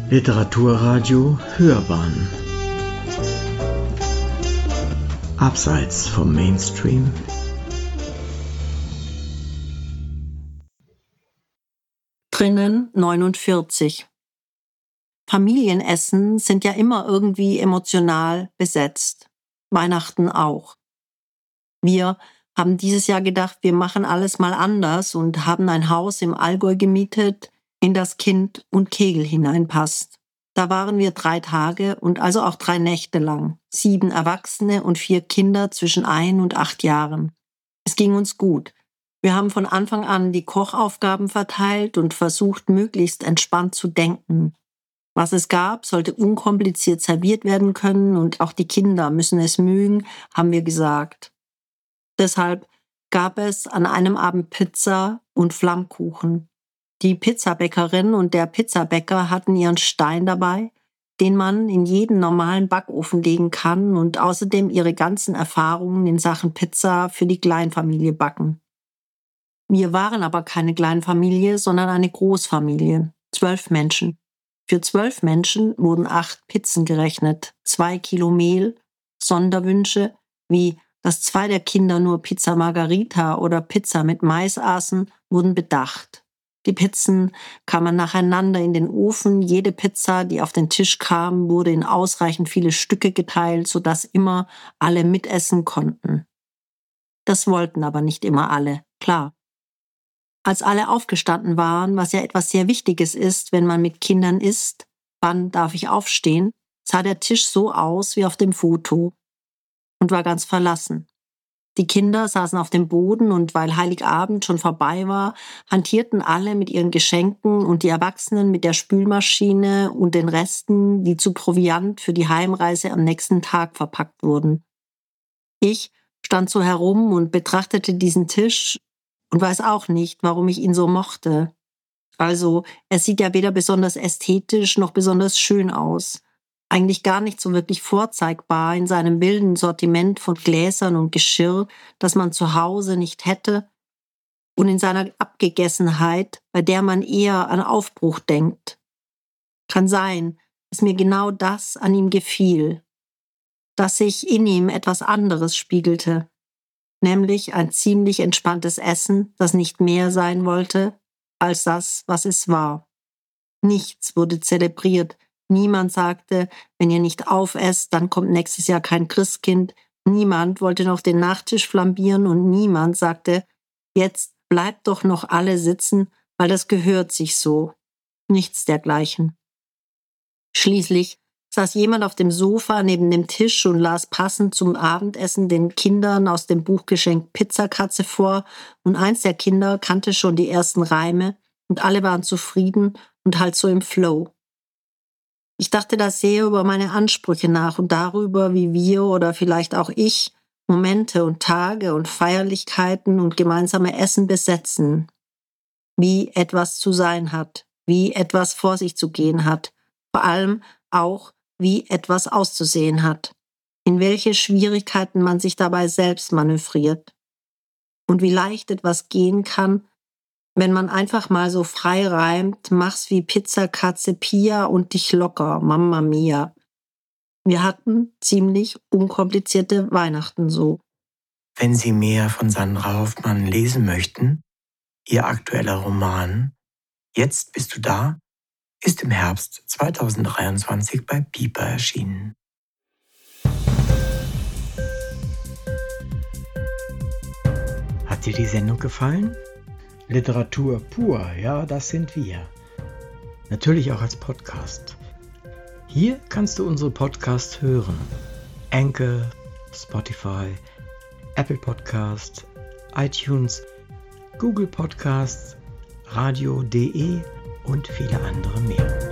Literaturradio Hörbahn Abseits vom Mainstream. Drinnen 49. Familienessen sind ja immer irgendwie emotional besetzt. Weihnachten auch. Wir haben dieses Jahr gedacht, wir machen alles mal anders und haben ein Haus im Allgäu gemietet, in das Kind und Kegel hineinpasst. Da waren wir 3 Tage und also auch 3 Nächte lang. 7 Erwachsene und 4 Kinder zwischen 1 und 8 Jahren. Es ging uns gut. Wir haben von Anfang an die Kochaufgaben verteilt und versucht, möglichst entspannt zu denken. Was es gab, sollte unkompliziert serviert werden können und auch die Kinder müssen es mögen, haben wir gesagt. Deshalb gab es an einem Abend Pizza und Flammkuchen. Die Pizzabäckerin und der Pizzabäcker hatten ihren Stein dabei, den man in jeden normalen Backofen legen kann und außerdem ihre ganzen Erfahrungen in Sachen Pizza für die Kleinfamilie backen. Wir waren aber keine Kleinfamilie, sondern eine Großfamilie, 12 Menschen. Für 12 Menschen wurden 8 Pizzen gerechnet, 2 Kilo Mehl, Sonderwünsche wie dass 2 der Kinder nur Pizza Margharita oder Pizza mit Mais aßen, wurden bedacht. Die Pizzen kamen nacheinander in den Ofen. Jede Pizza, die auf den Tisch kam, wurde in ausreichend viele Stücke geteilt, sodass immer alle mitessen konnten. Das wollten aber nicht immer alle, klar. Als alle aufgestanden waren, was ja etwas sehr Wichtiges ist, wenn man mit Kindern isst, wann darf ich aufstehen, sah der Tisch so aus wie auf dem Foto und war ganz verlassen. Die Kinder saßen auf dem Boden und weil Heiligabend schon vorbei war, hantierten alle mit ihren Geschenken und die Erwachsenen mit der Spülmaschine und den Resten, die zu Proviant für die Heimreise am nächsten Tag verpackt wurden. Ich stand so herum und betrachtete diesen Tisch und weiß auch nicht, warum ich ihn so mochte. Also, er sieht ja weder besonders ästhetisch noch besonders schön aus. Eigentlich gar nicht so wirklich vorzeigbar in seinem wilden Sortiment von Gläsern und Geschirr, das man zu Hause nicht hätte, und in seiner Abgegessenheit, bei der man eher an Aufbruch denkt. Kann sein, dass mir genau das an ihm gefiel, dass sich in ihm etwas anderes spiegelte, nämlich ein ziemlich entspanntes Essen, das nicht mehr sein wollte als das, was es war. Nichts wurde zelebriert. Niemand sagte, wenn ihr nicht aufesst, dann kommt nächstes Jahr kein Christkind. Niemand wollte noch den Nachtisch flambieren und niemand sagte, jetzt bleibt doch noch alle sitzen, weil das gehört sich so. Nichts dergleichen. Schließlich saß jemand auf dem Sofa neben dem Tisch und las passend zum Abendessen den Kindern aus dem Buchgeschenk Pizzakatze vor und eins der Kinder kannte schon die ersten Reime und alle waren zufrieden und halt so im Flow. Ich dachte da sehr über meine Ansprüche nach und darüber, wie wir oder vielleicht auch ich Momente und Tage und Feierlichkeiten und gemeinsame Essen besetzen. Wie etwas zu sein hat, wie etwas vor sich zu gehen hat, vor allem auch, wie etwas auszusehen hat, in welche Schwierigkeiten man sich dabei selbst manövriert und wie leicht etwas gehen kann, wenn man einfach mal so frei reimt, mach's wie Pizza, Katze, Pia und dich locker, Mamma Mia. Wir hatten ziemlich unkomplizierte Weihnachten so. Wenn Sie mehr von Sandra Hoffmann lesen möchten, ihr aktueller Roman Jetzt bist du da, ist im Herbst 2023 bei Piper erschienen. Hat dir die Sendung gefallen? Literatur pur, ja, das sind wir. Natürlich auch als Podcast. Hier kannst du unsere Podcasts hören. Anchor, Spotify, Apple Podcasts, iTunes, Google Podcasts, radio.de und viele andere mehr.